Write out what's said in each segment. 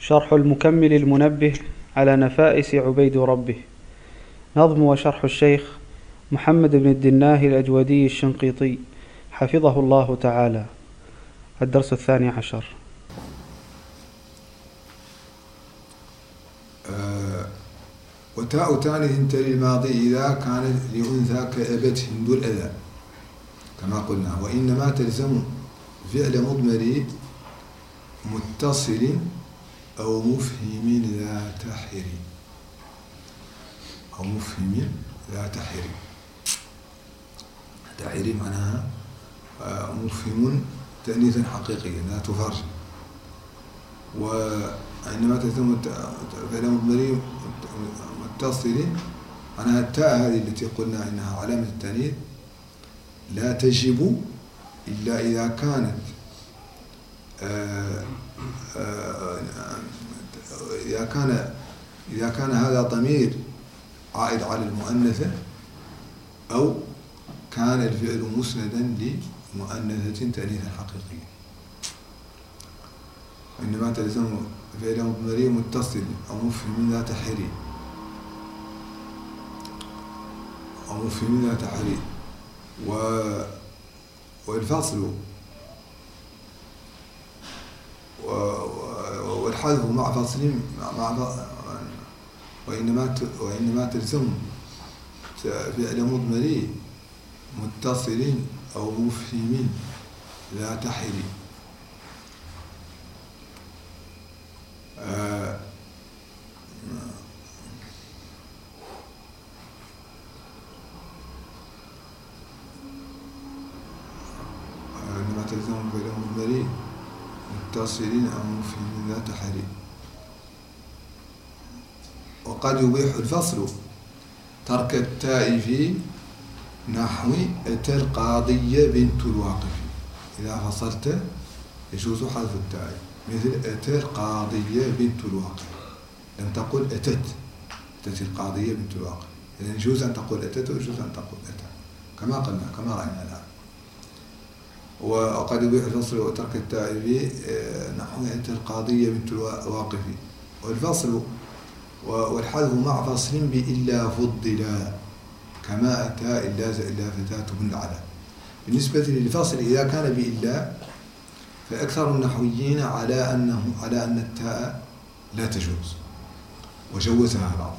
شرح المكمل المنبه على نفائس عبيد ربه. نظم وشرح الشيخ محمد بن الدناه الأجودي الشنقيطي حفظه الله تعالى. الدرس 12. وتاء تانيث تلي الماضي إذا كانت لأنثى كأبت هند الأذى كما قلنا، وإنما تلزم فعل مضمر متصل أو مفهم ذات حر أو مفهم ذات حر. حر معناها مفهم تأنيثا حقيقيا ذات فرج. وإنما تلزم فعل مضمر متصل معناها التاء هذه التي قلنا إنها علامة التأنيث لا تجب إلا إذا كانت إذا كان هذا ضمير عائد على المؤنثة أو كان الفعل مسندا لمؤنثة تأنيثا حقيقيا. وإنما تلزم فعل مضمري متصل أو مفهم ذات حري أو مفهم ذات حري. والفصل والحذف مع فصل وإنما تلزم فعل مضمري متصل أو مفهم ذات حري. إنما تلزم فعل مضمري متصل أو مفهم ذات حري. وقد يبيح الفصل ترك التاء في نحو أتى القاضية بنت الواقف. إذا فصلت يجوز حذف التاء، مثل أتى القاضية بنت الواقف، لم تقل أتت القاضية بنت الواقف. إذن يجوز أن تقول أتت ويجوز أن تقول أتى كما قلنا كما رأينا الآن. وقد يبيح الفصل وترك التاء في نحو أتى القاضية بنت الواقف. والفصل والحذف مع فصل بإلا فضلا كما أتى إلا فتاة بن العلا. بالنسبة للفصل إذا كان بإلا فأكثر النحويين على أن التاء لا تجوز، وجوزها بعض.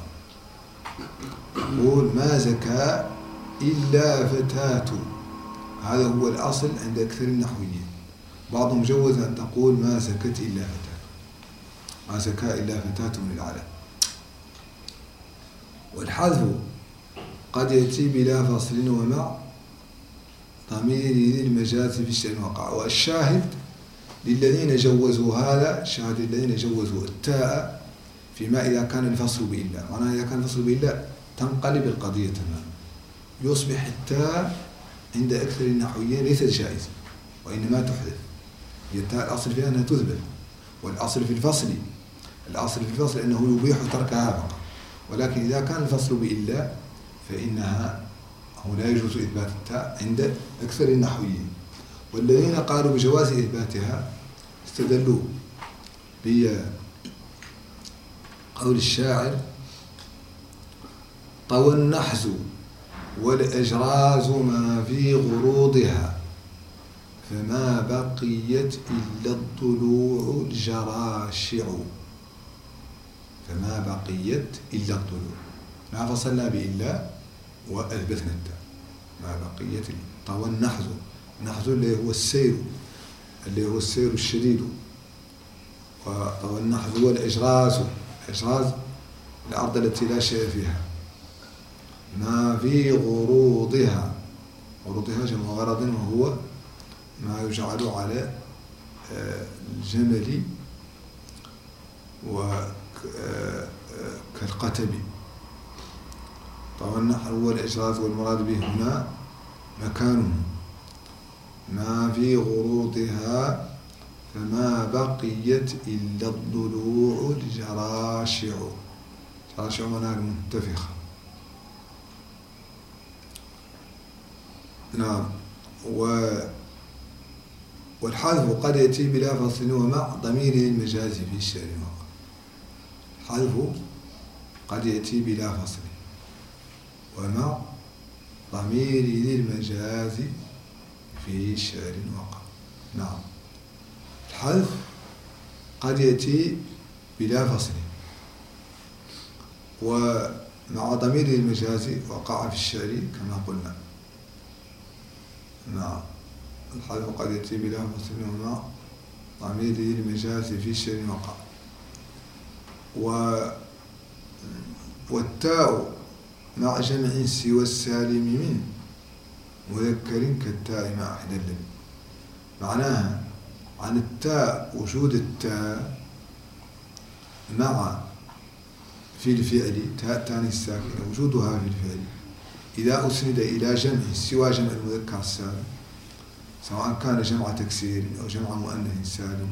يقول ما زكى إلا فتاة، هذا هو الأصل عند أكثر النحويين. بعضهم جوز أن تقول ما زكت إلا فتاة، ما زكى إلا فتاة من العلا. والحذف قد يأتي بلا فصل ومع ضمير ذي المجاز في الشأن وقع. والشاهد للذين جوزوا هذا، الشاهد للذين جوزوا التاء فيما إذا كان الفصل بإلا، معناها إذا كان الفصل بإلا تنقلب القضية تماما، يصبح التاء عند أكثر النحويين ليست جائزة وإنما تحذف. هي التاء الأصل فيها أنها تثبت، والأصل في الفصل أنه يبيح تركها فقط. ولكن إذا كان الفصل بإلا فإنها لا يجوز إثبات التاء عند أكثر النحويين. والذين قالوا بجواز إثباتها استدلوا بقول الشاعر طوى النحز والأجراز ما في غروضها فما بقيت إلا الضلوع الجراشع. فما بقيت إلا الضلوع، ما فصلنا بإلا وأثبتنا التاء. ما بقيت طوى النحز، النحز اللي هو السير الشديد. وطوى النحز هو الإجراز الأرض التي لا شيء فيها. ما في غروضها جمع غرض، وهو ما يجعل على الجمل كالقتب. طبعا النحر هو الإجراز، والمراد به هنا مكانه. ما في غروضها فما بقيت إلا الضلوع الجراشع. جراشع معناها المنتفخة. نعم. والحذف قد يأتي بلا فصل ومع ضمير المجاز في الشعر. الحذف قد يأتي بلا فصل ومع ضمير ذي المجاز في شعر وقع. نعم، الحذف قد يأتي بلا فصل ومع ضمير ذي المجاز وقع في الشعر كما قلنا. نعم، الحذف قد يأتي بلا فصل ومع ضمير ذي المجاز في شعر وقع. والتاء مع جمع سوى السالم من مذكر كالتاء مع إحدى اللم. معناها عن التاء وجود التاء مع في الفعل، تاء تاني الساكنة وجودها في الفعل إذا أسند إلى جمع سوى جمع المذكر السالم، سواء كان جمع تكسير أو جمع مؤنث سالم،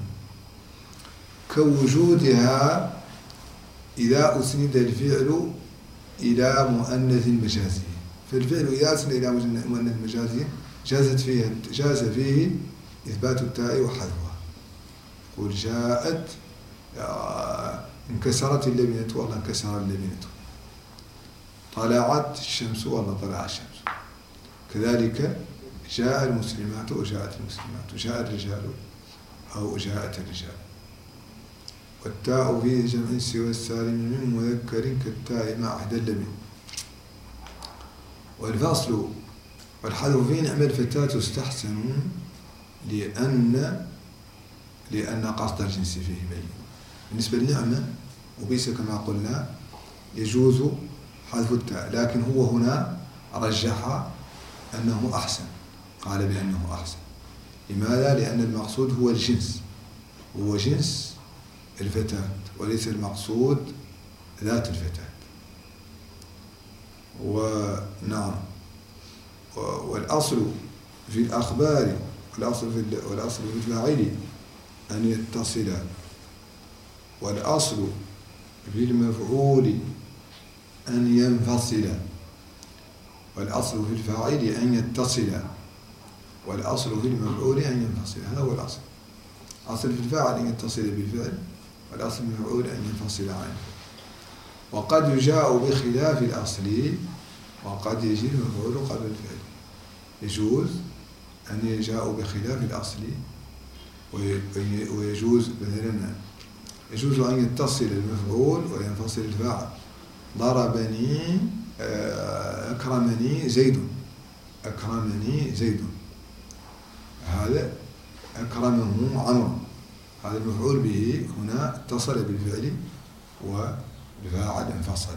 كوجودها إذا أسند الفعل إلى مؤنث مجازي. فالفعل إذا أسند إلى مؤنث مجازي جاز فيه إثبات التاء وحذفها. قل جاءت انكسرت اللبنة والله انكسر اللبنة، طلعت الشمس والله طلع الشمس. كذلك جاء المسلمات وجاءت المسلمات، وجاء الرجال أو جاءت الرجال. والتاء في جمع سوى السالم من مذكر كالتاء مع إحدى اللبن. والفصل والحذف في نعم الفتاة تستحسن لأن قصد الجنس فيه بين. بالنسبة للنعمة وبئس كما قلنا يجوز حذف التاء، لكن هو هنا رجح أنه أحسن، قال بأنه أحسن. لماذا؟ لأن المقصود هو الجنس، هو جنس الفتاة وليس المقصود ذات الفتاة. ونعم، والأصل في الأخبار والأصل في الفاعل أن يتصل، والأصل في المفعول أن ينفصل، والأصل في الفاعل أن يتصل، والأصل في المفعول أن ينفصل. هذا هو الأصل. أصل في الفاعل أن يتصل بالفعل، والأصل في المفعول أن ينفصل عنه. وقد يجاء بخلاف الأصل وقد يجي المفعول قبل الفعل. يجوز أن يجاء بخلاف الأصل، ويجوز مثلا يجوز أن يتصل المفعول وينفصل الفاعل. ضربني أكرمني زيد، أكرمني زيد، هذا أكرمه عمرو، هذا المفعول به هنا اتصل بالفعل والفاعل انفصل.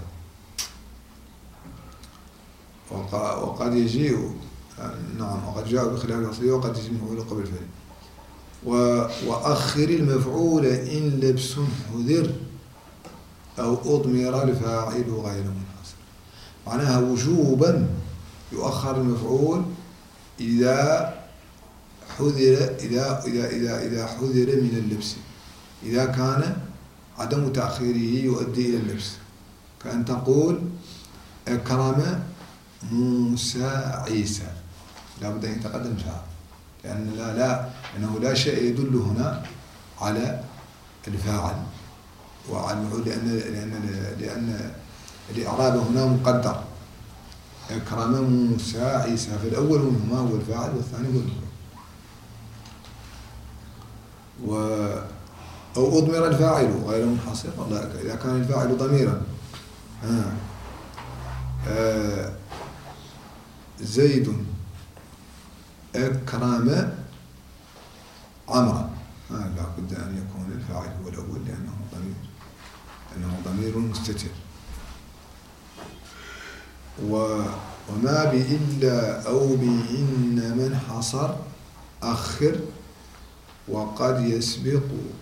وقد يجيء نعم، وقد جاء بخلاف الأصل وقد يجي المفعول قبل الفعل. وأخر المفعول إن لبس حذر أو أضمر الفاعل غير منحصر. معناها وجوبا يؤخر المفعول إذا حذر إذا حذر من اللبس، إذا كان عدم تأخيره يؤدي إلى اللبس. كأن تقول أكرم موسى عيسى، لا بد أن يتقدم فاعل، لأنه لا شيء يدل هنا على الفاعل وعلى المفعول، لأن الإعراب هنا مقدر. أكرم موسى عيسى، فالأول منهما هو الفاعل والثاني هو المفعول. أو أضمر الفاعل غير منحصر، والله إذا كان الفاعل ضميرا زيد أكرم عمرا، لا بد أن يكون الفاعل هو الأول لأنه ضمير مستتر. وما بإلا أو بإن من حصر أخر وقد يسبق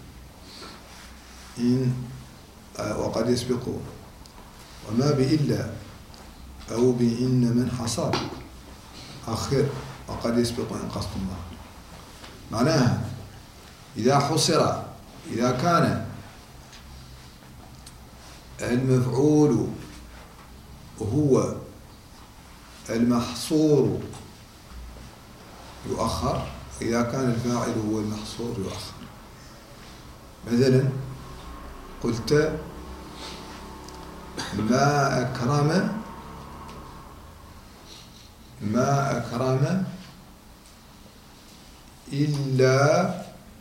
وما بإلا أو بإن من حصر أخر وقد يسبق إن قصد الله. معناها إذا حصر، إذا كان المفعول هو المحصور يؤخر، إذا كان الفاعل هو المحصور يؤخر. مثلا قلت ما أكرم إلا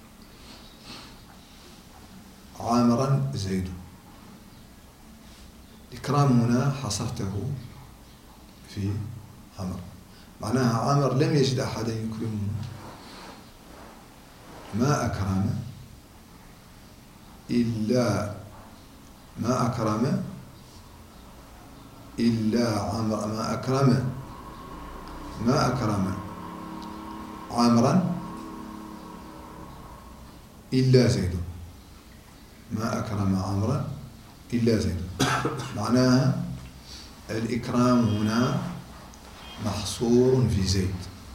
عامرا زيد. الإكرام هنا حصرته في عمر، معناها عمر لم يجد أحدا يكرمه. ما أكرم إلا عمر، ما أكرم عامرا إلا زيد. ما أكرم عامرا إلا زيد، معناها الإكرام هنا محصور في زيد.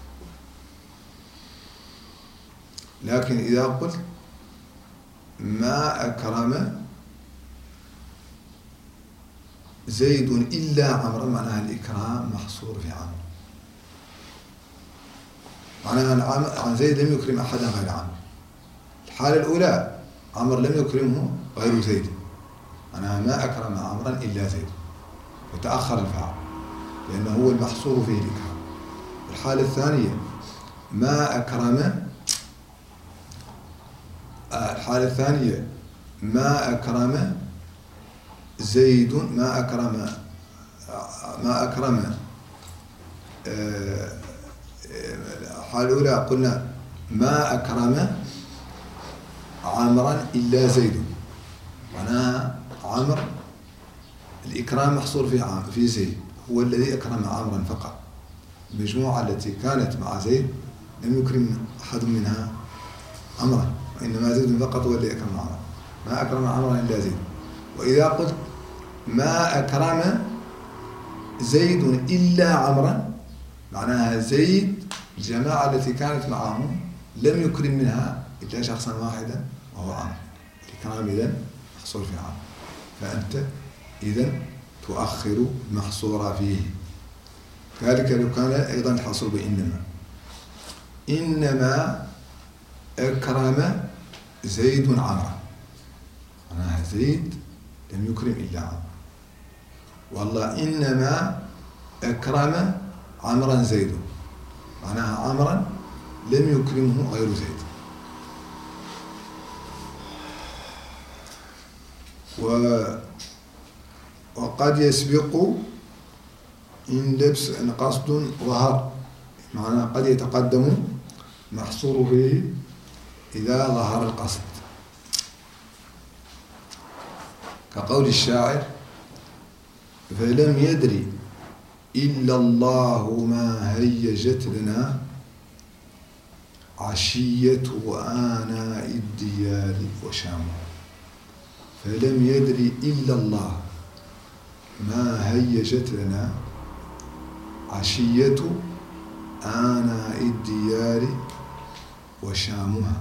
لكن إذا قلت ما أكرم زيد إلا عمرا، معناها الإكرام محصور في عمرو، معناها عن زيد لم يكرم أحدا غير عمرو. الحالة الأولى عمرو لم يكرمه غير زيد، معناها ما أكرم عمرا إلا زيد، وتأخر الفعل لأنه هو المحصور فيه الإكرام. الحالة الثانية ما أكرم زيد، ما أكرم الحالة الأولى قلنا ما أكرم عمرا إلا زيد، معناها عمرو الإكرام محصور في زيد، هو الذي أكرم عمرا فقط. المجموعة التي كانت مع زيد لم يكرم أحد منها عمرا، وإنما زيد فقط هو الذي أكرم عمرا. ما أكرم عمرا إلا زيد. وإذا قلت ما أكرم زيد إلا عمرا، معناها زيد الجماعة التي كانت معه لم يكرم منها إلا شخصا واحدا وهو عمرو، الإكرام إذن محصور في عمرو، فأنت إذن تؤخر المحصور فيه. كذلك لو كان أيضا الحصر إنما أكرم زيد عمرا، معناها زيد لم يكرم إلا عمرو. والله إنما أكرم عمرا زيد، معناها عمرا لم يكرمه غير زيد. وقد يسبق إن لبس إن قصد ظهر، معناها قد يتقدم محصور فيه إذا ظهر القصد، كقول الشاعر فلم يدري إلا الله ما هيجت لنا عشية آناء الديار وشامها. فلم يدري إلا الله ما هيجت لنا عشية آناء الديار وشامها.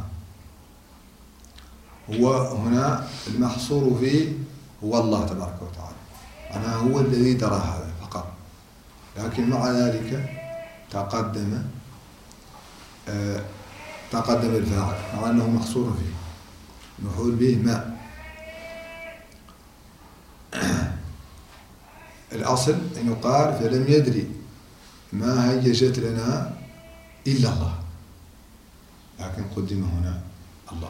هو هنا المحصور فيه هو الله تبارك وتعالى، أنا هو الذي درى هذا فقط، لكن مع ذلك تقدم الفاعل مع أنه محصور فيه، مفعول به ما. الأصل أن يقال فلم يدري ما هيجت لنا إلا الله، لكن قدم هنا الله.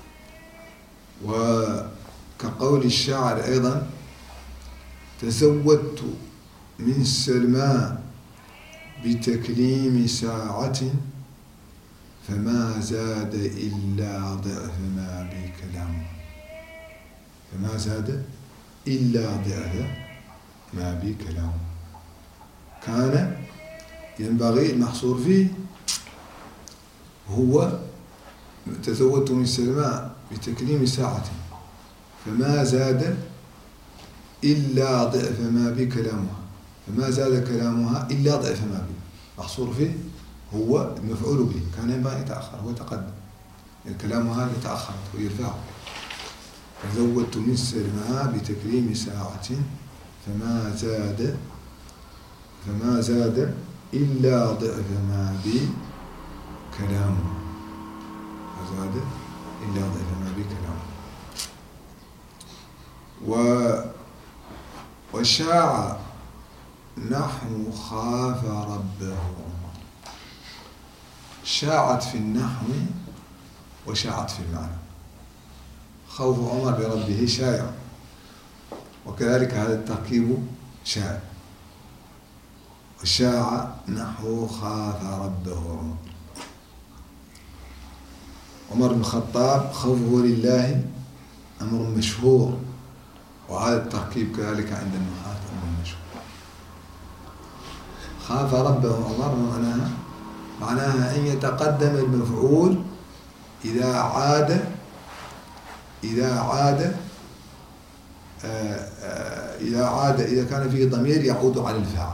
وكقول الشاعر أيضا تزودت من سلمى بتكليم ساعة فما زاد إلا ضعف ما بي كلامه. فما زاد إلا ضعف ما بي كلامه. كان ينبغي المحصور فيه هو تزودت من سلمى بتكليم ساعة فما زاد إلا ضعف ما بي كلامها. فما زاد كلامها إلا ضعف ما بي، محصور فيه هو المفعول به، كان ينبغي يتأخر، هو تقدم، كلامها يتأخر ويرفعه. تزودت من سلمى بتكريم ساعة فما زاد إلا ضعف ما بي كلامه. فزاد إلا ضعف ما بي كلامه. وشاع نحو خاف ربه. شاعت في النحو وشاعت في المعنى. خوف عمر بربه شائع، وكذلك هذا التركيب شائع. وشاع نحو خاف ربه. عمر بن الخطاب خوفه لله أمر مشهور، وهذا التركيب كذلك عند النحاة أمر مشهور. خاف ربه عمر معناها أن يتقدم المفعول إذا كان فيه ضمير يعود على الفاعل.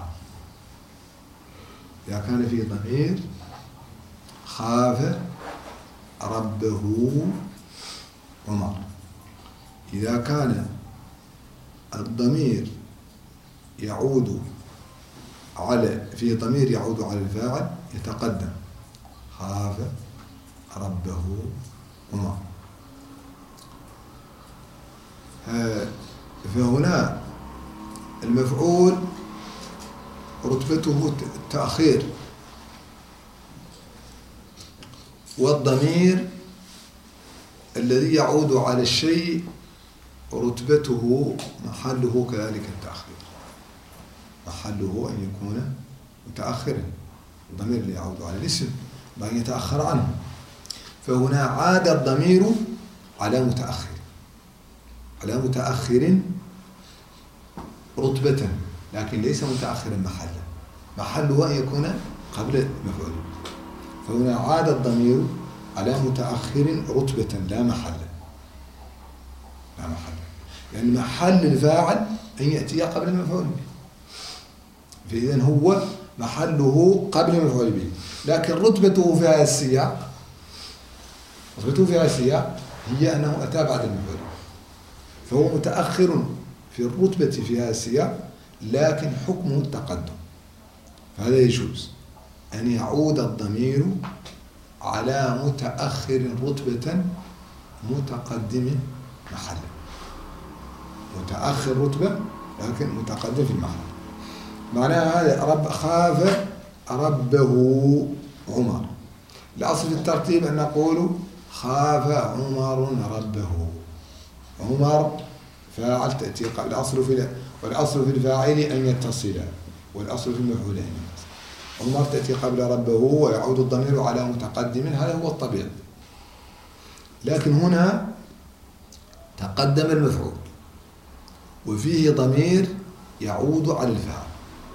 إذا كان فيه ضمير خاف ربه عمر، إذا كان الضمير يعود فيه ضمير يعود على الفاعل يتقدم خاف ربه عمر. فهنا المفعول رتبته التأخير، والضمير الذي يعود على الشيء رتبته محله كذلك التأخير، محله أن يكون متأخرا. الضمير اللي يعود على الاسم بأن يتأخر عنه، فهنا عاد الضمير على متأخر رتبة، لكن ليس متأخرا محله أن يكون قبل المفعول. فهنا عاد الضمير على متأخر رتبة لا محل، لأن محل الفاعل أن يأتي قبل المفعول به، فإذن هو محله قبل المفعول به، لكن رتبته في هذا السياق هي أنه أتى بعد المفعول، فهو متأخر في الرتبة في هذا السياق، لكن حكمه التقدم. فهذا يجوز أن يعود الضمير على متأخر رتبة متقدم محلا. متأخر رتبة لكن متقدم في المحل. معناها هذا خاف ربه عمر. الأصل في الترتيب أن نقول خاف عمر ربه. عمر فاعل تأتي قبل والأصل في الفاعل أن يتصل، والأصل في المفعول أن يتصل. عمر تأتي قبل ربه ويعود الضمير على متقدم، هذا هو الطبيعي. لكن هنا تقدم المفعول وفيه ضمير يعود على الفاعل،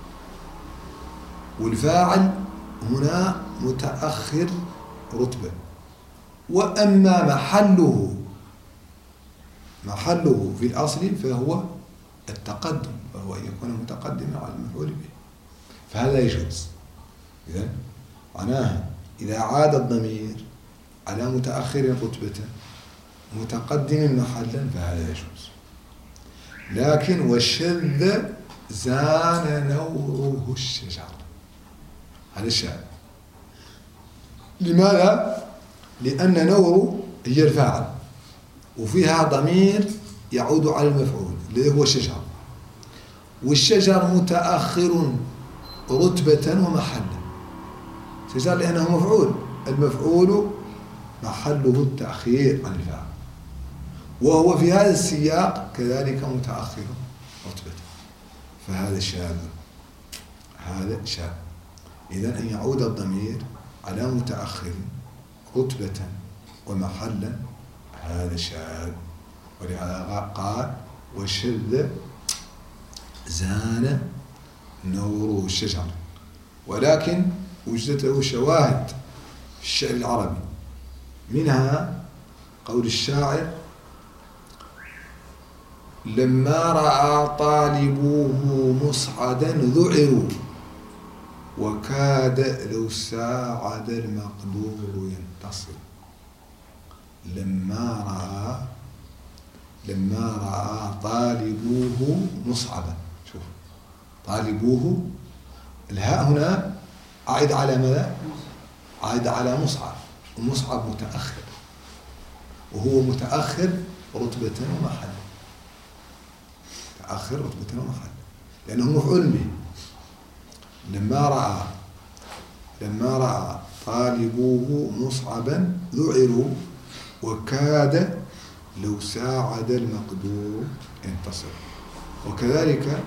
والفاعل هنا متأخر رتبة، وأما محله في الأصل فهو التقدم، وهو أن يكون متقدما على المفعول به، فهذا يجوز. إذن معناها إذا عاد الضمير على متأخر رتبة متقدم محلا فهذا يجوز. لكن والشذ زان نوره الشجر، هذا الشاذ. لماذا؟ لأن نور هي الفاعل وفيها ضمير يعود على المفعول الذي هو الشجر، والشجر متأخر رتبة ومحلا. شجر لأنه مفعول، المفعول محله التأخير عن الفاعل، وهو في هذا السياق كذلك متأخر رتبة، فهذا شاذ. هذا شاذ. إذن أن يعود الضمير على متأخر رتبة ومحلا هذا شاذ. ولهذا قال والشذ زان نور الشجر. ولكن وجدت له شواهد في الشعر العربي، منها قول الشاعر لما رأى طالبوه مصعدا ذعروا وكاد لو ساعد المقدور ينتصر. لما رأى طالبوه مصعدا. شوف طالبوه، الهاء هنا عائد على ماذا؟ عائد على مصعب، ومصعب متأخر، وهو متأخر رتبة ومحلا، متأخر رتبة ومحل، لأنه مفعول به. لما رأى طالبوه مصعبا ذعروا وكاد لو ساعد المقدور ينتصر. وكذلك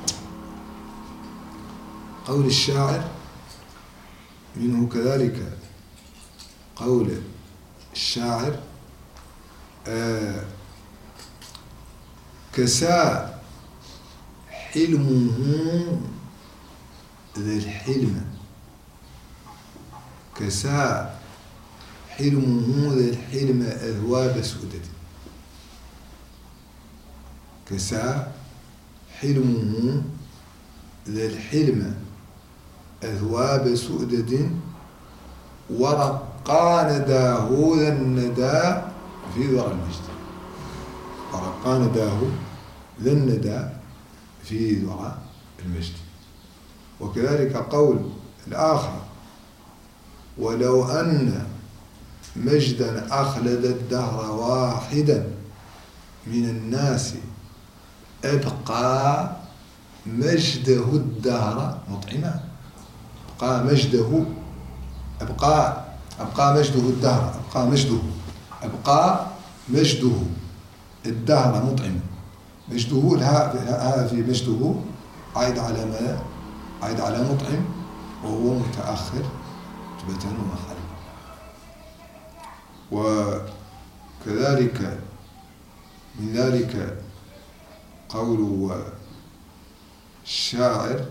قول الشاعر، منه كذلك قول الشاعر كساء حلمه ذا الحلم، كساء حلمه ذا الحلم أذواب سؤدد. كساء حلمه ذا الحلم أذواب سؤدد ورقى نداه ذا الندى في ذرى المجد. ورقى نداه ذا الندى في ذرى المجد. وكذلك قول الآخر ولو أن مجدا أخلد الدهر واحدا من الناس أبقى مجده الدهر مطعما. أبقى مجده الدهر، أبقى مجده الدهر مطعما. مجده هذا في مجده عائد على ما؟ عائد على مطعم، وهو متأخر رتبة ومحل. وكذلك من ذلك قول الشاعر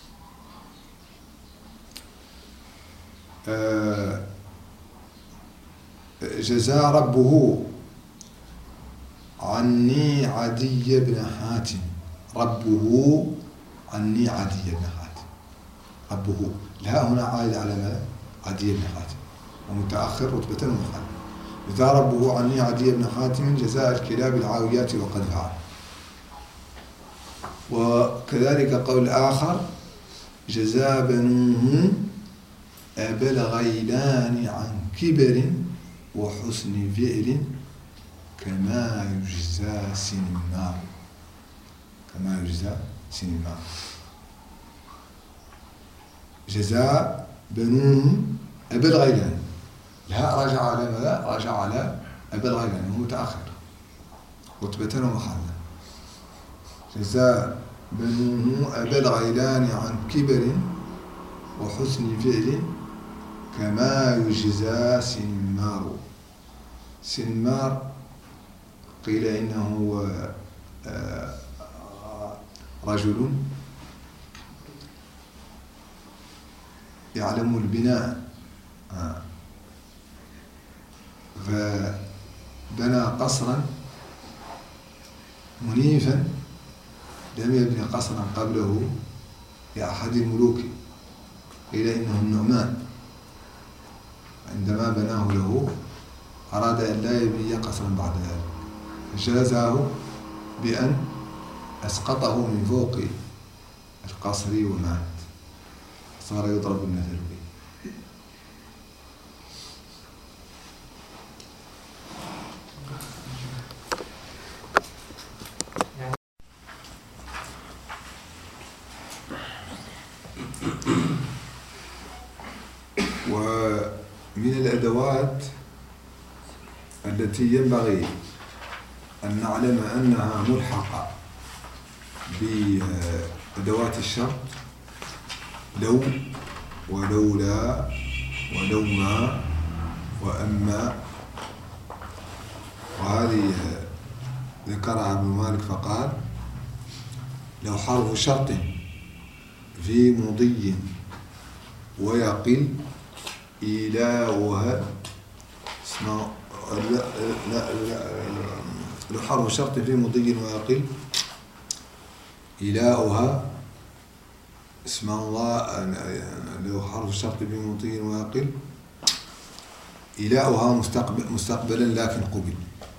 جزى ربه عني عدي بن حاتم. ربه عني عدي بن حاتم. ربه الهاء هنا عائد على ما؟ عدي بن حاتم، ومتأخر رتبة ومحل. جزى ربه عني عدي بن حاتم جزاء الكلاب العاويات وقد فعل. وكذلك قول آخر جزى بنوه أبا الغيلان عن كبر وحسن فعل كما يجزى سنمار. كما يجزى سنمار. جزاء بنوه أبا الغيلان، الهاء راجع على ماذا؟ راجع على أبا الغيلان، هو متأخر رتبة ومحلا. جزاء بنوه أبا الغيلان عن كبر وحسن فعل كما يجزى سنمار. سنمار قيل إنه رجل يعلم البناء، فبنى قصرا منيفا لم يبني قصرا قبله لأحد الملوك. قيل إنه النعمان عندما بناه له أراد أن لا يبني قصرا بعد ذلك، فجازاه بأن أسقطه من فوق القصر ومات، صار يضرب المثل به. ومن الأدوات التي ينبغي أن نعلم أنها ملحقة بأدوات الشرط لو ولولا ولوما وأما، وهذه ذكرها ابن مالك فقال لو حرف شرط في مضي ويقل إيلاؤها اسمه لو حرف شرط في مضي ويقل إيلاؤها اسم الله. لو حرف شرط في مضي ويقل إيلاؤها مستقبلا لكن قبل.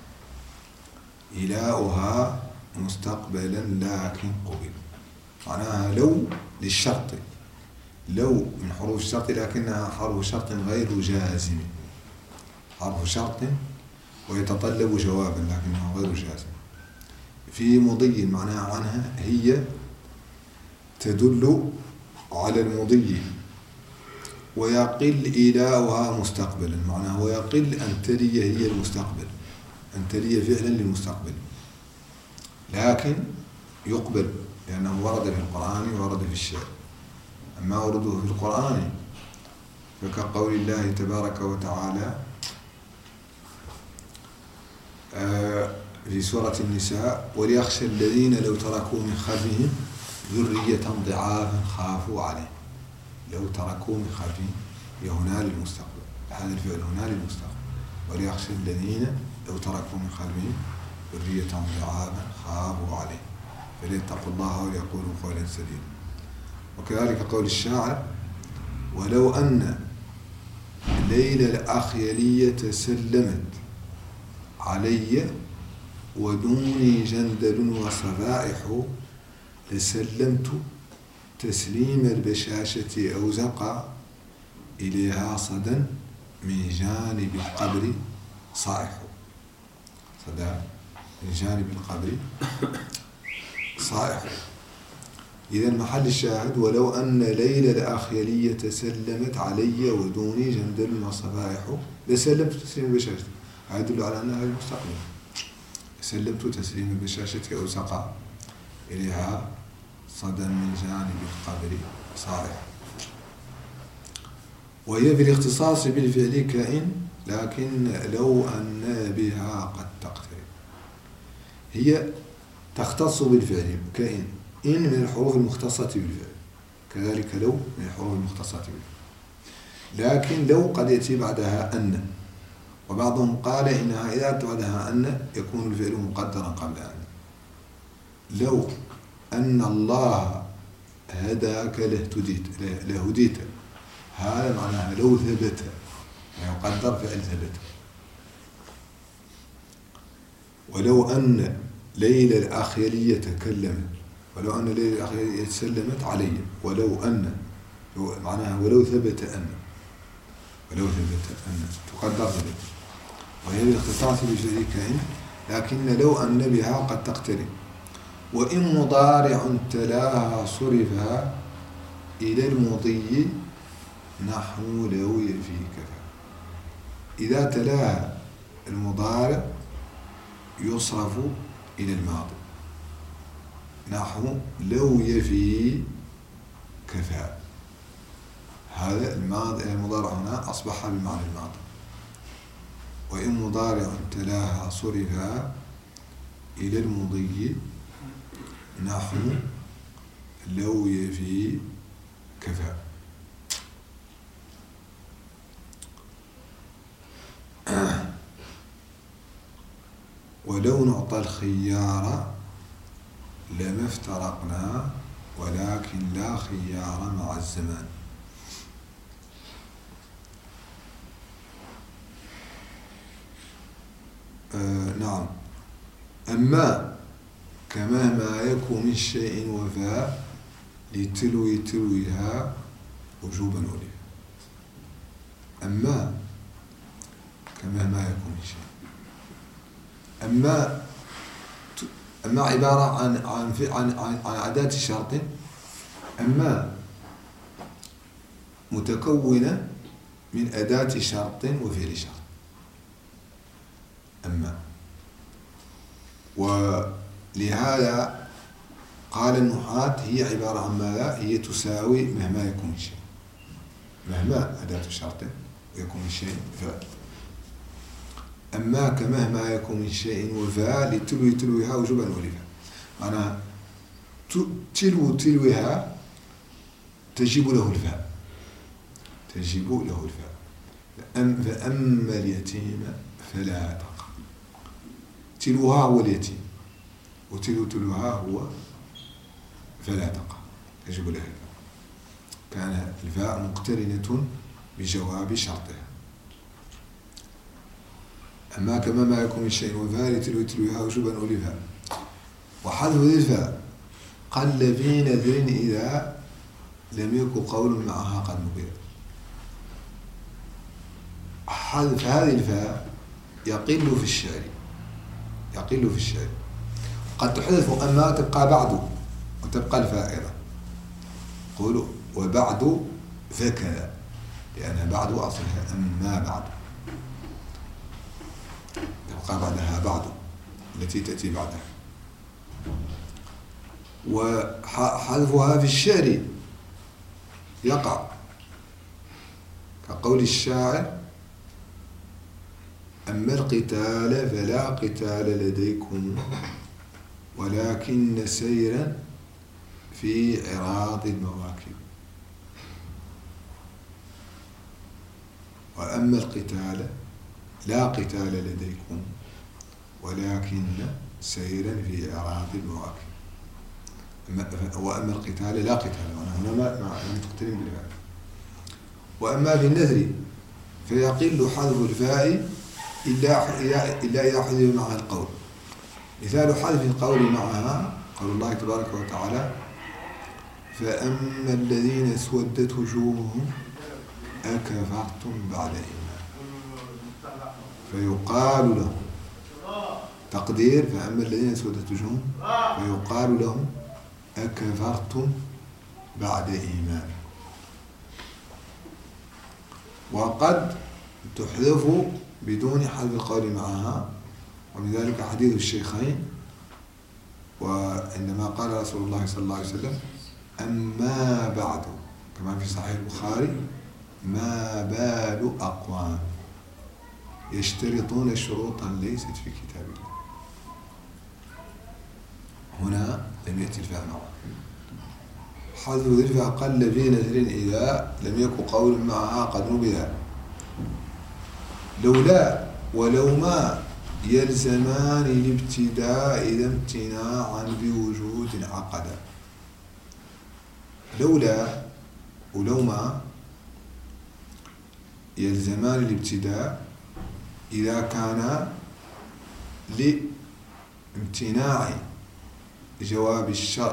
إيلاؤها مستقبلا لكن قبل، معناها لو للشرط، لو من حروف الشرط لكنها حرف شرط غير جازم. حرف شرط ويتطلب جوابا لكنه غير جازم، في مضي معناها عنها هي تدل على المضي، ويقل إيلاؤها مستقبلا معناها ويقل أن تلي هي المستقبل، أن تلي فعلا للمستقبل، لكن يقبل لأنه ورد في القرآن وورد في الشعر. أما ورده في القرآن فكقول الله تبارك وتعالى في سورة النساء: وليخشى الذين لو تركوا من خلفهم ذرية ضعافا خافوا عليه. لو تركوا من خلفهم هنا للمستقبل، هذا الفعل هنا للمستقبل. وليخشى الذين لو تركوا من خلفهم ذرية ضعافا خافوا عليه فليتقوا الله وليقولوا قولا سديدا. وكذلك قول الشاعر: ولو أن ليل الأخيلية سلمت علي ودوني جندل وصبائح لسلمت تسليم البشاشة أوزقا إليها صدى من جانب القبر صائح. صدى من جانب القبر صائح. إذا محل الشاهد: ولو أن ليل الأخيلية سلمت علي ودوني جندل وصبائح لسلمت تسليم البشاشة. هذا يدل على أنها المستقبل. سلمت تسليم البشاشة أوزقا إليها صدى من جانب القبر صائح. وهي في الاختصاص بالفعل كائن، لكن لو أن بها قد تقترب. هي تختص بالفعل كائن، إن من الحروف المختصة بالفعل، كذلك لو من الحروف المختصة بالفعل. لكن لو قد يأتي بعدها أن، وبعضهم قال إنها إذا أتى بعدها أن يكون الفعل مقدرا قبل أن. لو أن الله هداك لهديت، هذا معناها لو ثبت، يعني يقدر فعل ثبت. ولو أن ليل الأخيلية تكلمت، ولو أن ليل الأخيلية سلمت علي، ولو أن معناها ولو ثبت أن، ولو ثبت أن تقدر ثبت. وهي بالاختصاص بفعل كائن، لكن لو أن بها قد تقترب. وإن مضارع تلاها صرفها إلى المضي نحو لو يفي كفى. إذا تلاها المضارع يصرف إلى الماضي نحو لو يفي كفى. هذا المضارع هنا أصبح بمعنى الماضي. وإن مضارع تلاها صرفها إلى المضي نحو لو يفي كفى. ولو نعطى الخيار لما افترقنا ولكن لا خيار مع الزمان. نعم. أما كمهما يكون من شيء وفاء لتلوي تلويها وجوبا وليها. أما كمهما يكون من شيء. أما عبارة عن أداة شرط. أما متكونة من أداة شرط وفعل شرط. أما، ولهذا قال النحاة هي عبارة عن ماذا؟ هي تساوي مهما يكون شيء. مهما أداة شرط ويكون شيء فعل. أما كمهما يكون من شيء وفاء لتلوي تلويها وجوبا وليها. معناها تلو تلويها تجب له الفاء، تجب له الفاء. فأما اليتيم فلا تقهر. تلوها هو اليتيم، وتلو تلوها هو فلا تقهر، تجب له الفاء. كان الفاء مقترنة بجواب شرطها. أما كما ما يكون من شيء وفاء لتلو تلوها وجوبا وليها. وحذف ذي الفاء قل في نذر إذا لم يكن قول معها قد نقل. حذف هذه الفاء يقل في الشعر، يقل في الشعر. قد تحذف أما تبقى بعد وتبقى الفائدة. قولوا وبعد فكذا، لأنها بعد أصلها أما بعد، تبقى بعدها بعد التي تأتي بعدها. وحذفها في الشعر يقع كقول الشاعر: أما القتال فلا قتال لديكم ولكن سيرا في عراض المواكب. وأما القتال لا قتال لديكم ولكن سيرا في أعراض المواكب. وأما القتال لا قتال، هنا ما تقترن بالفعل. وأما في النثر فيقل حذف الفاء إلا إذا حذف معها القول. مثال حذف القول معها قول الله تبارك وتعالى: فأما الذين اسودت وجوههم أكفرتم بعد إيمان. فيقال لهم تقدير: فأما الذين اسودت وجوههم، فيقال لهم أكفرتم بعد إيمان. وقد تحذف بدون حذف القول معها، ومن ذلك حديث الشيخين وعندما قال رسول الله صلى الله عليه وسلم: أما بعد، كما في صحيح البخاري: ما بال أقوام يشترطون شروطا ليست في كتاب الله. هنا لم يأتي الفاء معه. حذف ذلك قل في نثر إذا لم يكن قول معها قد نبذ. لولا ولو ما يلزمان الابتداء إذا امتناعا بوجود عقدا. لولا ولو ما يلزمان الابتداء إذا كان لامتناع جواب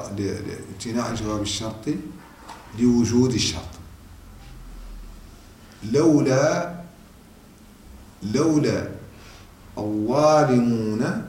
الشرط لوجود الشرط. لولا الظالمون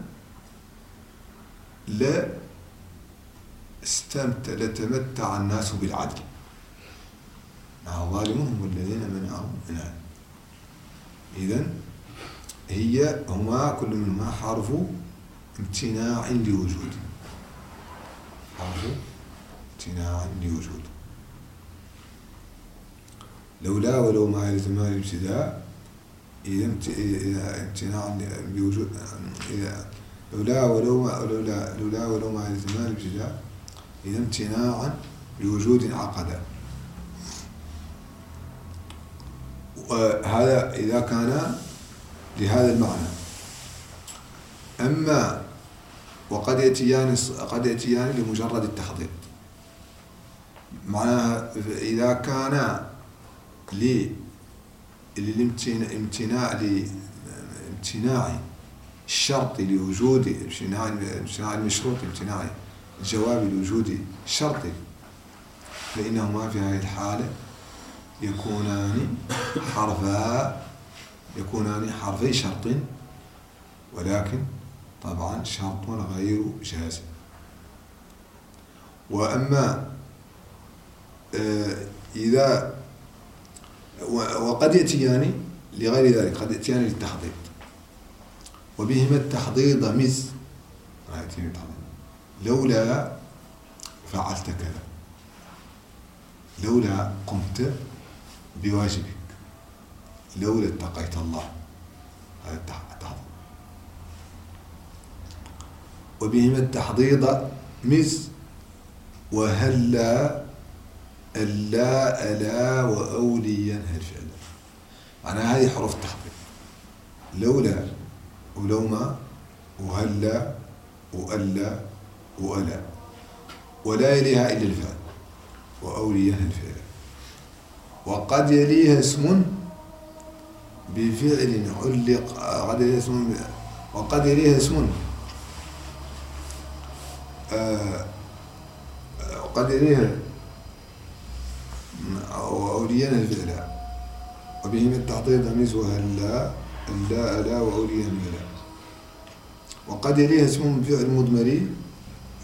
لتمتع الناس بالعدل. الظالمون هم الذين منعهم من العدل. إذن هما كل منهما حرف امتناع لوجود، حرف امتناع لوجود. لولا ولو ما يلزمان الابتداء إذا امتناع بوجود، لولا ولو ما يلزمان الابتداء إذا امتناعا بوجود عقدا. وهذا إذا كان لهذا المعنى. أما وقد يأتيان لمجرد التحضير، معناها إذا كان لامتناع الشرط لوجود امتناع المشروط، امتناع الجواب لوجود الشرط، فإنهما في هذه الحالة يكونان حرفي شرط، ولكن طبعا شرط غير جازم. وأما إذا وقد يأتيان لغير ذلك، قد يأتيان للتحضيض، وبهما التحضيض مز. لولا فعلت كذا، لولا قمت بواجبك، لولا اتقيت الله، هذا التحضيض. وبهما التحضيض مز وهلا ألا ألا وأوليا هل فعلا. معنى هذه حروف التحضيض: لولا ولو ما وهلا وألا وألا، ولا يليها إلا الفعل، وأوليا هل فعلا. وقد يليها اسم بفعل علق، وقد يليها اسم وقد يليها وأوليا الفعل، وبهما التحضيض مز وهلا ألا ألا وأوليا الفعل. وقد يليها اسم بفعل مضمري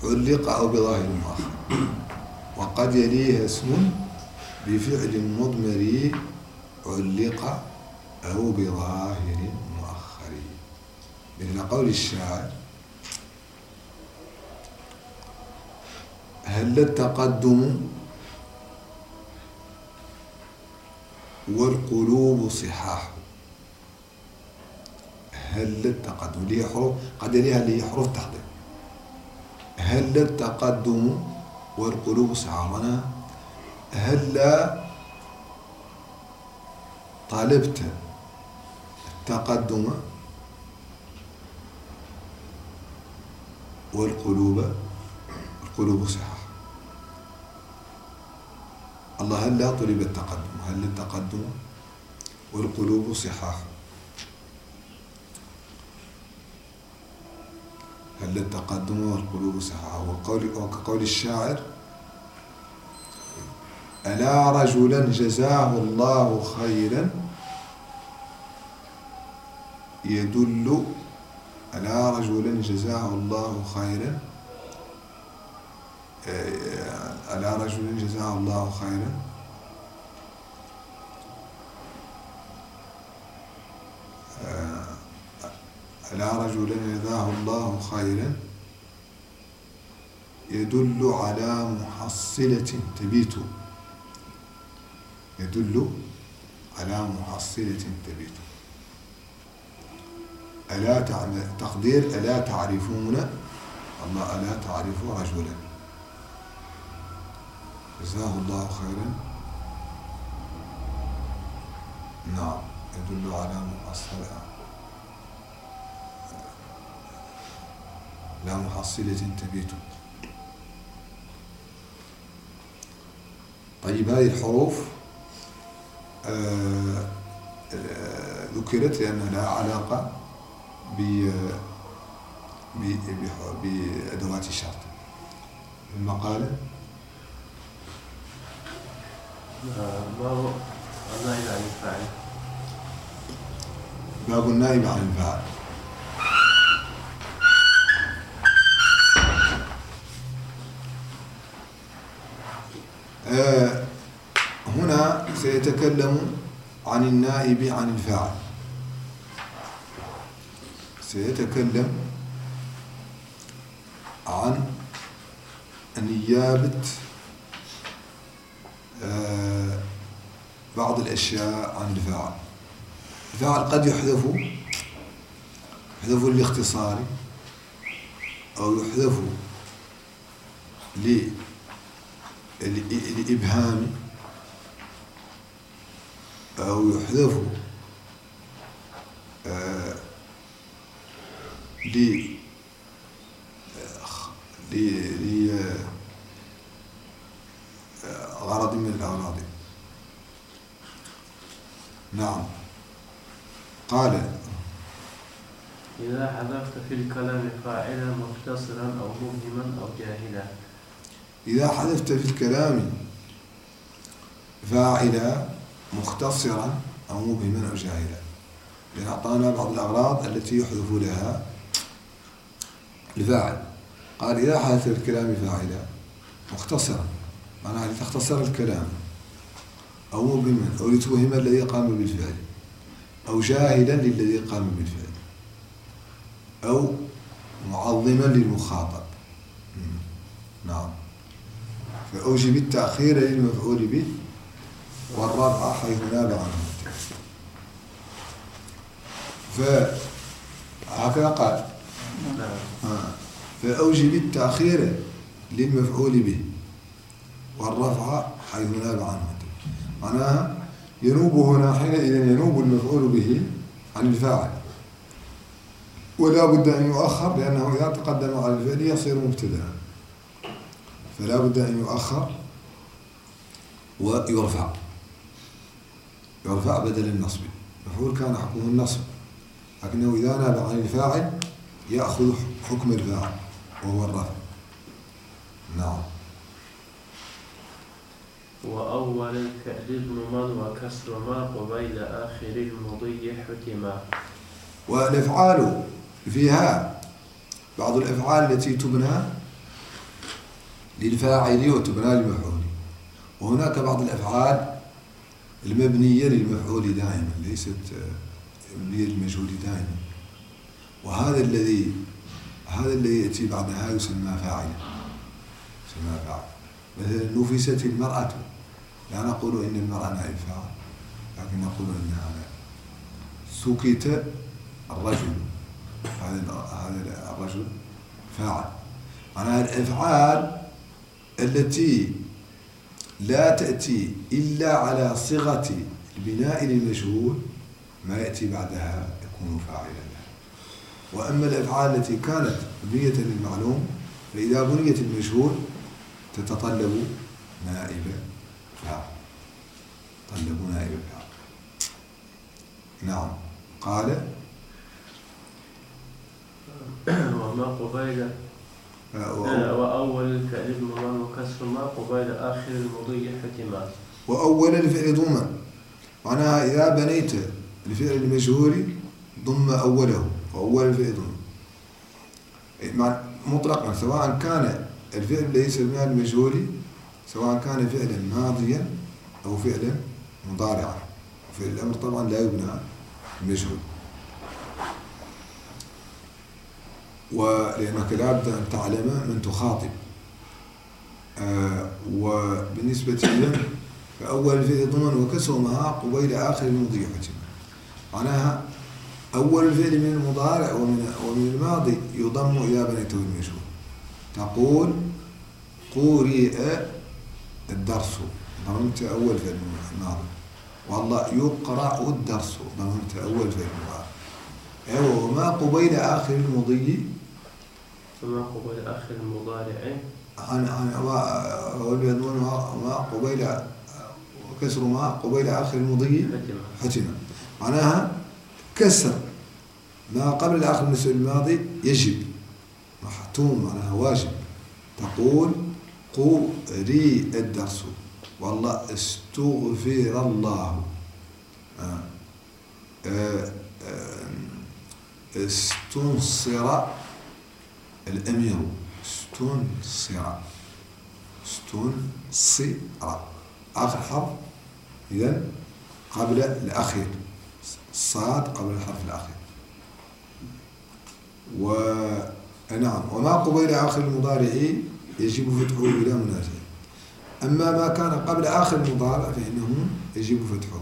علق أو بظاهر مؤخر، وقد يليها اسم بفعل مضمر علق أو بظاهر مؤخر، مثل قول الشاعر: هل التقدم والقلوب صحاح. هل التقدم اللي هي حروف قد يليها اللي هي حروف تحضير. هل التقدم والقلوب صحاح، معناها هلا طالبت التقدم والقلوب صحاح. الله هلا طلب التقدم، هل التقدم والقلوب صحاح. هل التقدم والقلوب صحاح. وكقول الشاعر: ألا رجلا جزاه الله خيرا يدل. ألا رجلا جزاه الله خيرا. ألا رجلا جزاه الله خيرا ألا رجلا جزاه الله خيرا يدل على محصلة تبيت. يدل على محصلة تبيت. ألا تقدير ألا تعرفون الله ألا تعرفوا رجلا جزاه الله خيرا. نعم، يدل على محصلة لا محصلة تبيت. طيب، هذه الحروف ذكرت لأنها لها علاقة بأدوات الشرط. المقالة باب النائب عن الفاعل. باب النائب عن الفاعل. هنا سيتكلم عن النائب عن الفاعل. سيتكلم عن نيابة بعض الأشياء عن الفاعل. الفاعل قد يحذف للاختصار، أو يحذف للإبهام، أو يحذف لغرض من الأغراض. نعم. قال: إذا حذفت في الكلام فاعلا مختصرا أو مبهما أو جاهلا. إذا حذفت في الكلام فاعلا مختصرا أو مبهما أو جاهلا، لأن أعطانا بعض الأغراض التي يحذف لها الفاعل. قال: إذا حذفت في الكلام فاعلا مختصرا، معناها لتختصر الكلام، أو مبهما أو لتوهم الذي قام بالفعل، أو جاهلا للذي قام بالفعل، أو معظما للمخاطب. نعم. فأوجب التأخير للمفعول به والرفع حيث ناب عنه. فهكذا قال: فأوجب التأخير للمفعول به والرفع حيث ناب عنه. معناها ينوب هنا حينئذ ينوب المفعول به عن الفاعل، ولا بد أن يؤخر، لأنه إذا تقدم على الفعل يصير مبتدأ، فلا بد أن يؤخر ويرفع بدل النصب. المفعول كان حكمه النصب، لكنه إذا ناب عن الفاعل يأخذ حكم الفاعل وهو الرفع. نعم. وأول الفعل اضمم وكسر ما قبيل آخر المضي حتما. والأفعال فيها بعض الأفعال التي تبنى للفاعل وتبنى للمفعول. وهناك بعض الأفعال المبنية للمفعول دائما، ليست مبنية للمجهول دائما، وهذا الذي يأتي بعدها يسمى فاعلا. مثلا نفست المرأة، لا نقول إن المرأة نائب فاعل، لكن نقول إنها سكت الرجل، هذا الرجل فاعل. معناها الأفعال التي لا تأتي إلا على صيغة البناء للمجهول ما يأتي بعدها يكون فاعلا. وأما الأفعال التي كانت مبنية للمعلوم فإذا بنيت المجهول تتطلب نائب فاعل. نعم. قال وما قبيل وأول الفعل ضمان وكسر ما قبيل آخر المضي حتما. وأول الفعل ضمن، معناها إذا بنيت الفعل المجهول ضم أوله، وأول الفعل ضمن مطلقا، سواء كان الفعل ليس من المجهول، سواء كان فعلا ماضيا أو فعلا مضارعا. وفعل الأمر طبعا لا يبنى المجهول، ولأنك لابد أن تعلم من تخاطب. وبالنسبة لهم فأول الفعل ضمن وكسر ما قبيل آخر المضي حتما، معناها أول الفعل من المضارع ومن الماضي يضم إذا بنيته المجهول. تقول قرئ الدرس، ضمنت أول فعل الماضي. والله يقرأ الدرس، ضمنت أول فعل الماضي. وما قبيل آخر المضي، وما قبيل آخر المضارع ما قبيل وكسر ما قبيل آخر المضي حتما، معناها كسر ما قبل الآخر من الفعل الماضي يجب، محتوم، معناها واجب. تقول قرئ الدرس، والله استغفر الله، استنصر الأمير، استنصر آخر حرف إذن قبل الأخير، الصاد قبل الحرف الأخير. ونعم. وما قبيل آخر المضارع يجب فتحه بلا منازع. أما ما كان قبل آخر المضارع فإنه يجب فتحه.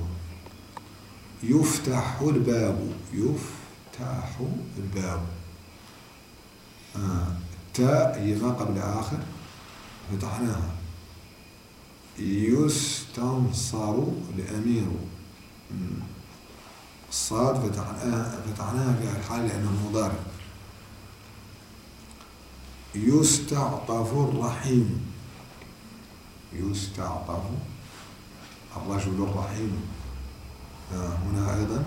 يفتح الباب، يفتح الباب. تاء هي ما قبل آخر فتحناها. يستنصر الأمير، الصاد فتحناها في الحال لأنه مضارع. يستعطف الرحيم، يستعطف الرجل الرحيم. هنا أيضا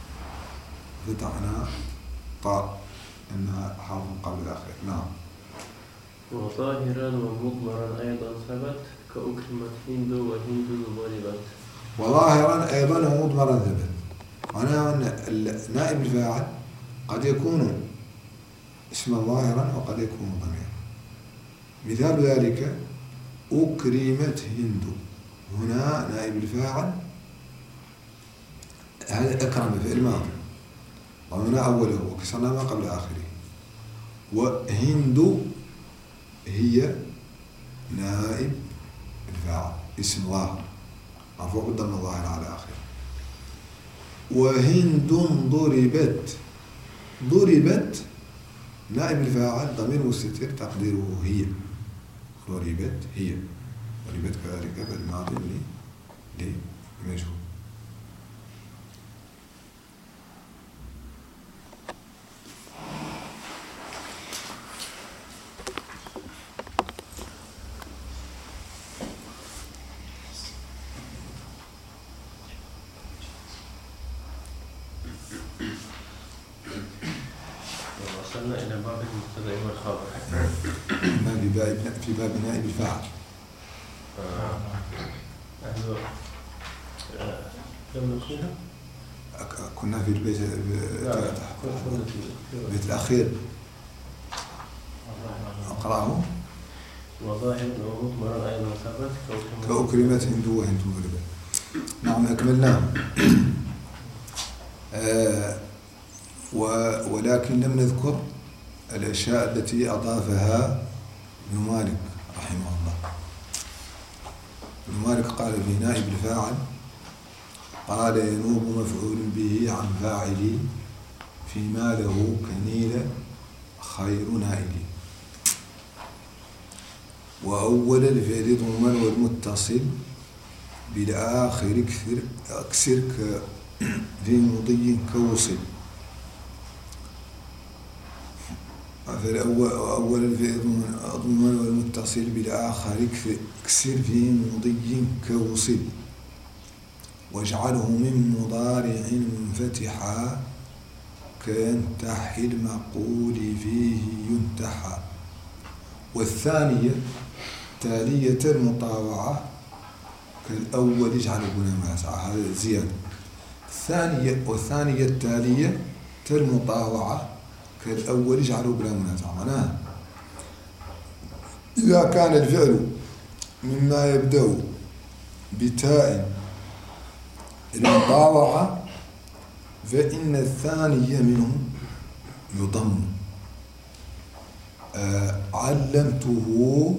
فتحنا طاء أنها حرف قبل الأخير. نعم. وظاهرا ومضمرا أيضا ثبت كأكرمت هند وهند ضربت. وظاهرا أيضا ومضمرا ثبت، معناها أن نائب الفاعل قد يكون اسما ظاهرا وقد يكون ضميرا. مثال ذلك أكرمت هند، هنا نائب الفاعل هذا أكرم فعل ماضي ضمنا أوله وكسرنا ما قبل آخره. وهند هي نائب الفاعل اسم ظاهر مرفوع بالضمة الظاهرة على آخره. وهند ضربت، ضربت نائب الفاعل ضمير مستتر تقديره هي، ضربت هي، ضربت كذلك بالماضي لمجهول. وصلنا إلى باب المبتدأ والخبر. في باب نائب الفاعل. كنا في البيت الأخير أقرأه. وظاهره مضمرا أيضا ثبت كأكرمت هند وهند مغربا. نعم أكملناه. ولكن لم نذكر الأشياء التي أضافها ابن مالك رحمه الله. ابن مالك قال في نائب الفاعل قال ينوب مفعول به عن فاعل فيما له كنيل خير نائل. وأول الفعل ضمن والمتصل بالآخر أكسر في مضي كوصل. فالأول الفعل ضمن والمتصل بالآخر اكسر في مضي كوصل. واجعله من مضارع منفتحا كينتح المقول فيه ينتحى. والثانية تالية المطاوعة كالأول اجعل بنا ماسعة. هذا زيادة. والثانية التالية المطاوعة كالأول اجعل بلا منازعة. معناها إذا كان الفعل مما يبدأ بتاء المطاوعة فإن الثانية منه يضم. علمته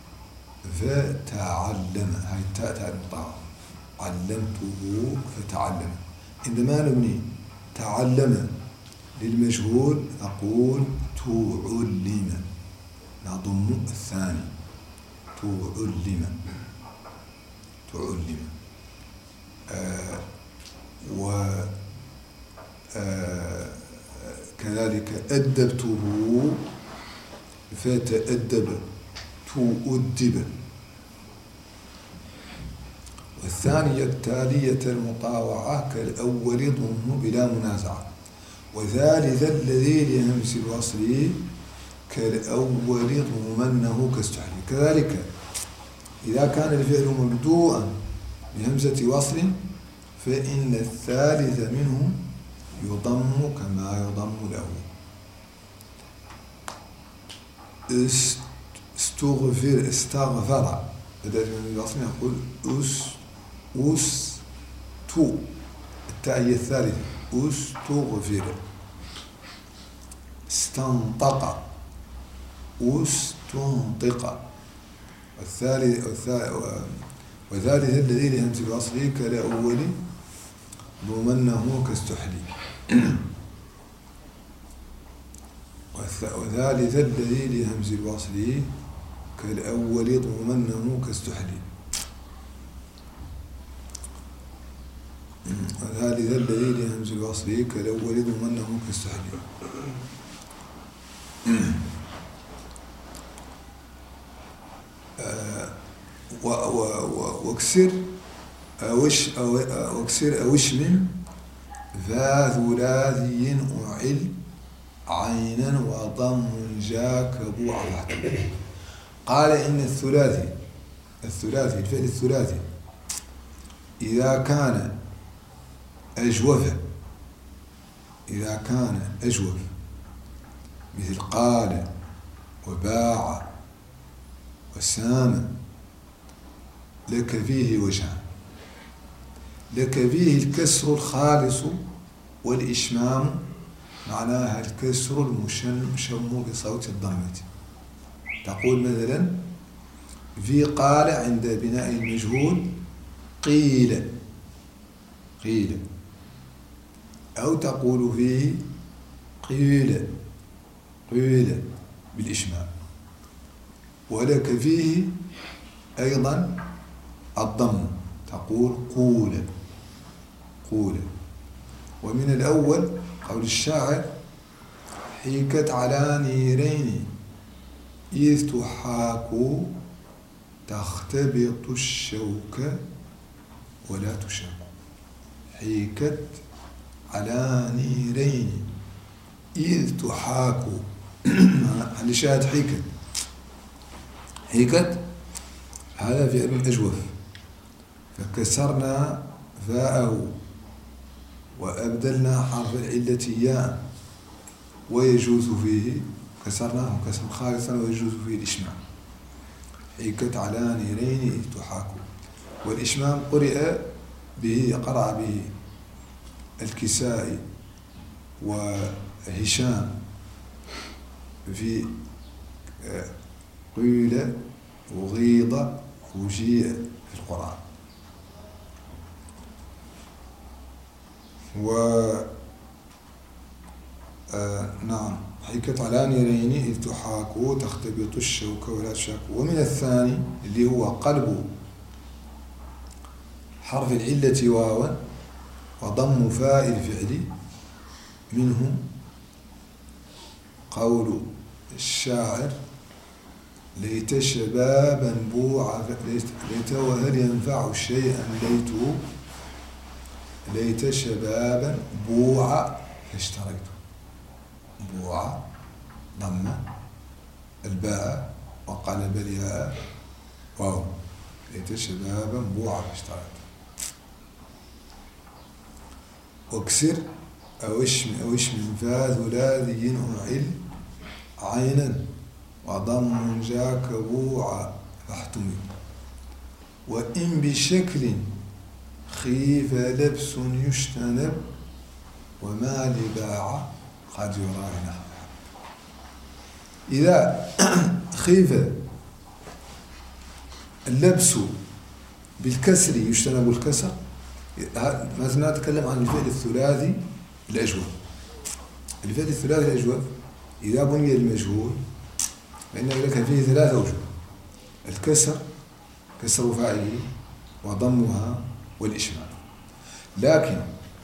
فتعلم. هاي التاء المطاوعة. علمته فتعلم. عندما نبني تعلم للمجهول نقول تعلم، نضم الثاني تعلم. كذلك أدبته فتأدب تؤدب. والثانية التالية المطاوعة كالأول ضم بلا منازعة. وثالث الذي لهمس الوصل كالأول ضمنه كاستحلي. كذلك إذا كان الفعل مبدوءا بهمزة وصل فإن الثالث منه يضم كما يضم الأول. استغفر بدأت من الوصل يقول تو التاء هي الثالثة استغفر. استنطق استنطق. وثالث الذي لهمس الوصل كالأول ضمنه كاستحلي. وثالث الذي لهمس الوصل كالأول ضمنه كاستحلي. وثالث الذي لهمس الوصل كالأول ضمنه كاستحلي. واكسر أو اشمم ذا ثلاثي أعل عينا وضم جاك بوعة. قال إن الثلاثي الفعل الثلاثي إذا كان أجوف مثل قال وباع وسام لك فيه وجهان. لك فيه الكسر الخالص والإشمام معناها الكسر المشم بصوت الضمة. تقول مثلا في قال عند بناء المجهول قيل أو تقول فيه قيل بالإشمام. ولك فيه أيضا الضم تقول قول. ومن الأول قول الشاعر حيكت على نيرين إذ تحاك تختبط الشوك ولا تشاك. حيكت على نيرين إذ تحاك. اللي شاهد حيكت هذا فعل أجوف فكسرنا فاءه وأبدلنا حرف العلة ياء ويجوز فيه كسرناه كسر خالصا ويجوز فيه الإشمام. حيكت على نيرين إذ تحاكوا. والإشمام قرأ به الكسائي وهشام في قيل وغيض وجيء في القرآن. نعم، حكت على نيرين إذ تحاكوا تختبط الشوك ولا تشاكوا. ومن الثاني اللي هو قلب حرف العلة واوا وضم فاء الفعل، منه قول الشاعر ليت شبابا بوع ليت وهل ينفع شيئا ليته ليت شبابا بوع فاشتريته. بوع ضم الباء وقلب الياء واو، ليت شبابا بوع فاشتريته. واكسر أو اشم فاذ لاذي أعل عينا وضم جاك بوع فاحتمي. وإن بشكل خيف لبس يجتنب وما لباع قد يرى نحو. إذا خيف اللبس بالكسر يجتنب الكسر، مثلا نتكلم عن الفعل الثلاثي الأجوف. الفعل الثلاثي الأجوف إذا بني المجهول فإن لك فيه ثلاثة أوجه: الكسر، كسر فاعله، وضمها، والإشمال. لكن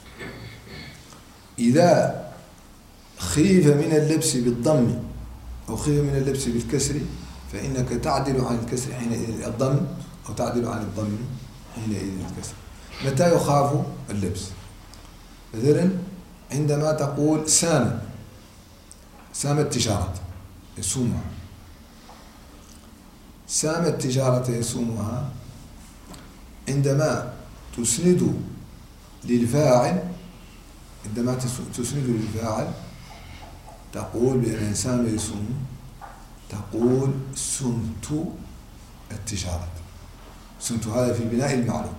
إذا خيف من اللبس بالضم أو خيف من اللبس بالكسر فإنك تعدل عن الكسر حينئذ الضم، أو تعدل عن الضم حينئذ الكسر. متى يخاف اللبس؟ مثلا عندما تقول سام التجارة يصومها. سام التجارة يصومها عندما تسند للفاعل، تقول بأن سام يصوم، تقول سمت التجارة. سمت هذا في البناء المعلوم،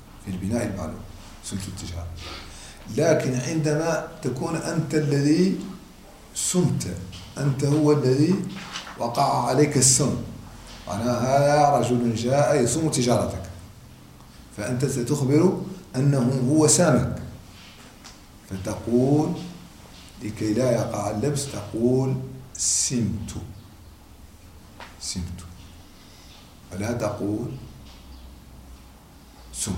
سمت التجارة. لكن عندما تكون أنت الذي سمت، أنت هو الذي وقع عليك السم، معناها هذا رجل جاء يصوم تجارتك، فأنت ستخبر أنه هو سامك، فتقول لكي لا يقع اللبس تقول سمت، ولا تقول سمت،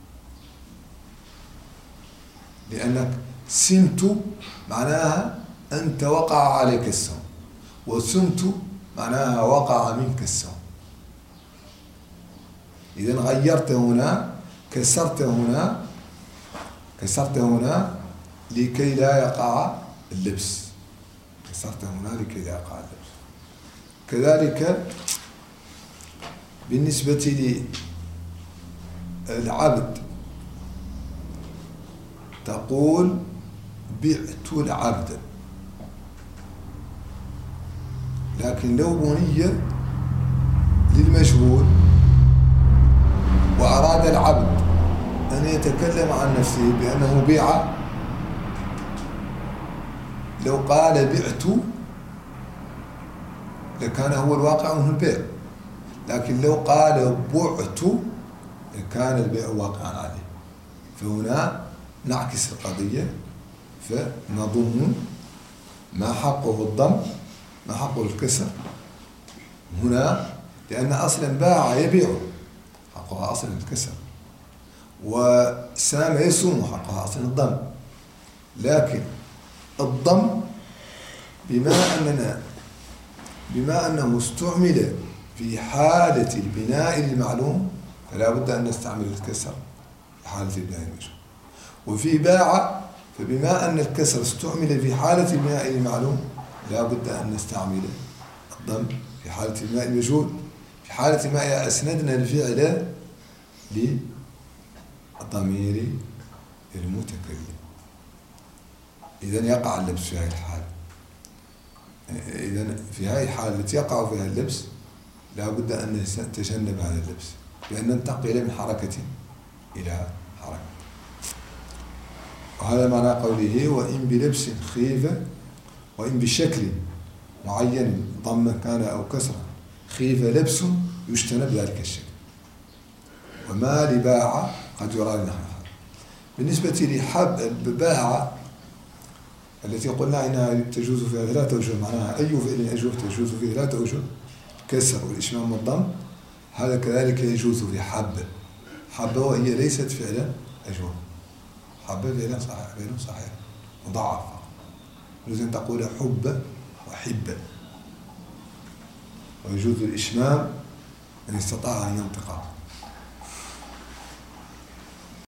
لأنك سمت معناها أنت وقع عليك السم، وسمت معناها وقع منك السم. إذن غيرت هنا، كسرت هنا لكي لا يقع اللبس، كذلك بالنسبة للعبد تقول بعت العبد، لكن لو بني للمجهول وأراد العبد أن يتكلم عن نفسه بأنه بيع، لو قال بعت لكان هو الواقع منه البيع، لكن لو قال بعت لكان البيع واقعا عليه. فهنا نعكس القضية، فنضم ما حقه الضم ما حقه الكسر هنا، لأن أصلا باع يبيع حقها أصلا الكسر، وسام يصوم حقها أصلا الضم. لكن الضم بما أنه استعمل في حالة البناء المعلوم فلا بد أن نستعمل الكسر في حالة البناء المجهول. وفي باع فبما أن الكسر استعمل في حالة البناء المعلوم لا بد أن نستعمل الضم في حالة البناء المجهول، في حالة ما أسندنا الفعل للضمير المتكلم. إذن يقع اللبس في هذه الحالة. إذن في هذه الحالة التي يقع فيها اللبس لا بد أن نتجنب هذا اللبس بأن ننتقل من حركة إلى حركة. وهذا معنى قوله وإن بلبس خيف، وإن بشكل معين ضم كان أو كسرا خيف لبس يجتنب ذلك الشكل. وما لباع قد يرى لنحو هذا. بالنسبة لباع التي قلنا إنها تجوز فيها 3 أوجه، معناها أي فعل أجوف تجوز فيه 3 أوجه، كسر والإشمام والضم، هذا كذلك يجوز في حب وهي ليست فعلا أجوف، حب فعل صحيح مضاعف، لازم تقول حب وحب. ويجوز الإشمام من استطاع أن ينطق